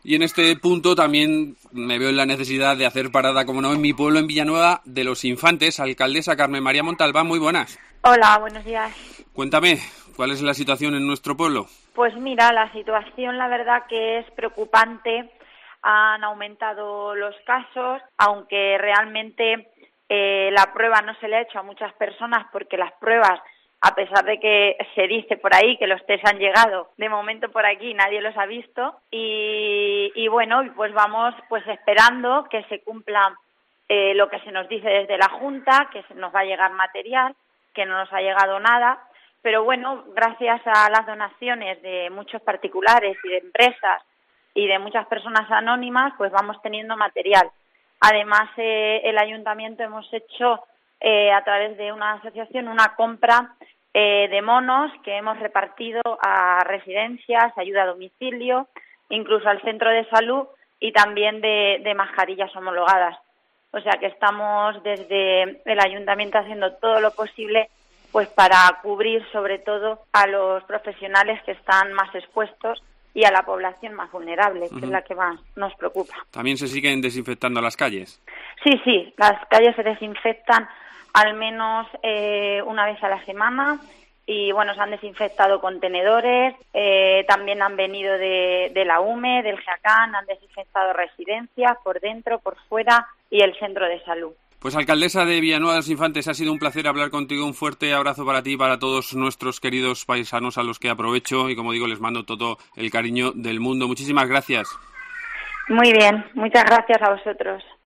Y en este punto también me veo en la necesidad de hacer parada, como no, en mi pueblo, en Villanueva de los Infantes. Alcaldesa Carmen María Montalbán, muy buenas. Hola, buenos días. Cuéntame, ¿cuál es la situación en nuestro pueblo? Pues mira, la situación la verdad que es preocupante. Han aumentado los casos, aunque realmente la prueba no se le ha hecho a muchas personas porque las pruebas, a pesar de que se dice por ahí que los test han llegado, de momento por aquí nadie los ha visto y bueno, pues vamos pues esperando que se cumpla lo que se nos dice desde la Junta, que se nos va a llegar material, que no nos ha llegado nada, pero bueno, gracias a las donaciones de muchos particulares y de empresas y de muchas personas anónimas, pues vamos teniendo material. Además, el ayuntamiento hemos hecho a través de una asociación una compra de monos que hemos repartido a residencias, ayuda a domicilio, incluso al centro de salud y también de mascarillas homologadas. O sea que estamos desde el ayuntamiento haciendo todo lo posible pues para cubrir sobre todo a los profesionales que están más expuestos y a la población más vulnerable, que es la que más nos preocupa. ¿También se siguen desinfectando las calles? Sí, las calles se desinfectan al menos una vez a la semana y bueno, se han desinfectado contenedores, también han venido de la UME, del GEACAN, han desinfectado residencias por dentro, por fuera y el centro de salud. Pues alcaldesa de Villanueva de los Infantes, ha sido un placer hablar contigo, un fuerte abrazo para ti y para todos nuestros queridos paisanos a los que aprovecho y como digo les mando todo el cariño del mundo. Muchísimas gracias. Muy bien, muchas gracias a vosotros.